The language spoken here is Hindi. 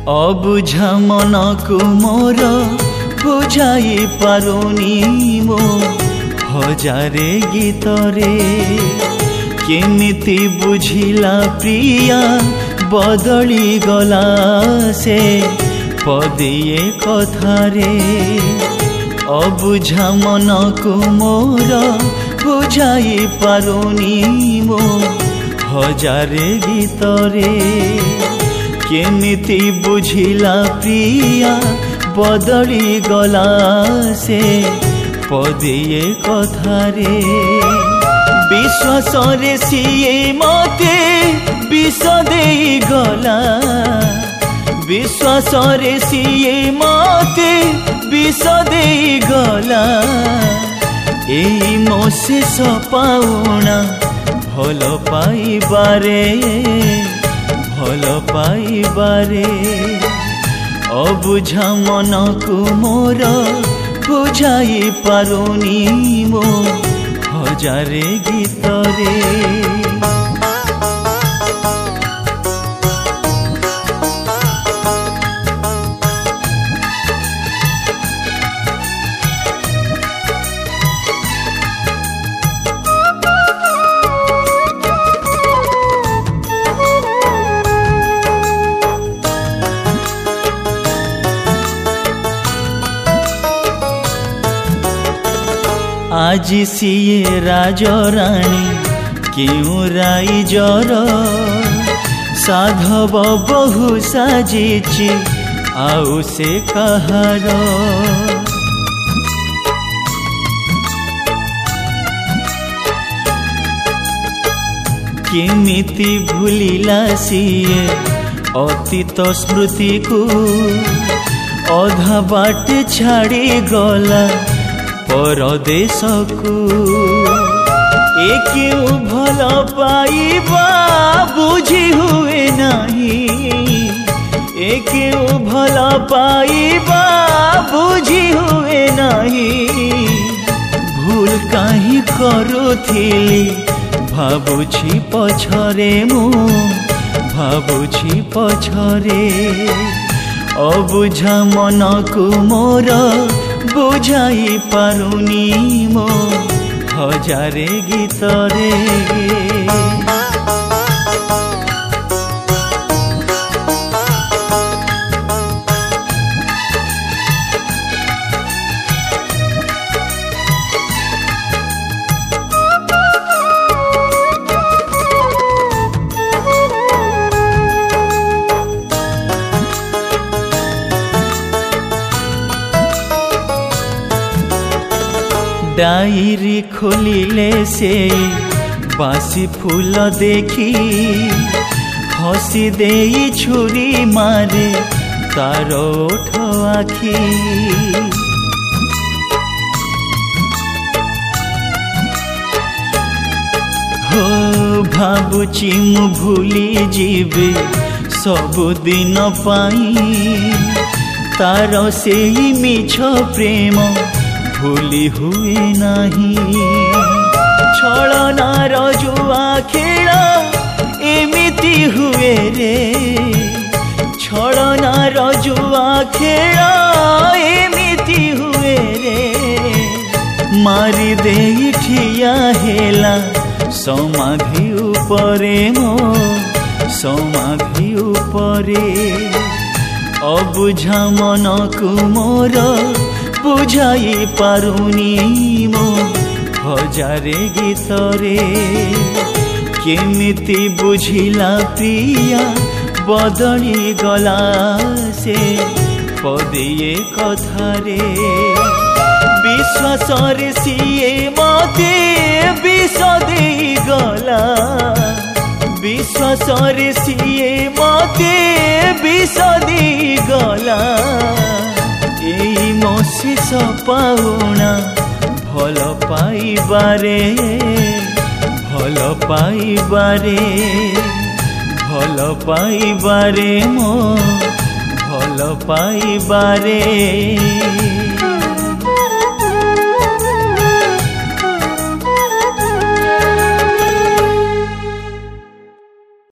अबुझा मन को मोर बुझाई पारुनी मो हजारे गीतरे केमिति बुझिला प्रिया बदली गला से पदिए कथारे अबुझा मन को मोर बुझाई पारुनी मो हजारे गीतरे केमिति बुझिला प्रिया बदली गला से पदिए कथारे विश्वास रे सीए मते विष देई गला विश्वास रे सीए मते विष देई गला एई मो शेष पाउना भल पाइबारे अबुझा मन को मोर बुझाई पारुनी मो हजारे गीतरे आज सीए राजराणी क्यों राई जर साधव बहु साजिची आउ से कहार केमिति भूलिला सीए अतीत स्मृति को अधा बाट छाड़ी गला परदेश को एक भल पाइबा बुझी हुए नहीं एक भल पाइबा बुझी हुए नहीं भूल कहीं करुथिली भाबुछि पछरे मु भाबुछि पछरे अबुझा मन को मोर बुझाई पारुनी मो हजारे गीतरे डायरी खोलिले से बासी फूल देखी हसी देई छुरी मारे तार ओठ आखी हो भाबुची मु भूली जीवे सबुदिन पाई तार सेई मिछ प्रेम भूली हुए नहीं छलनार जुआ खेल एमिति हुए रे छलनार जुआ खेल एमिति हुए रे मारी देई ठिया हेला समाधि उपरे मो समाधि उपरे अबुझा मन को मोर बुझाई पारुनी मो हजारे गीतरे केमिति बुझिला प्रिया बदली गला से पदिए कथारे विश्वास रे सीए मते विष देई गला विश्वास रे सीए मते विष देई गला एई मो शेष पाउना भल पाइबारे मो भल पाइबारे।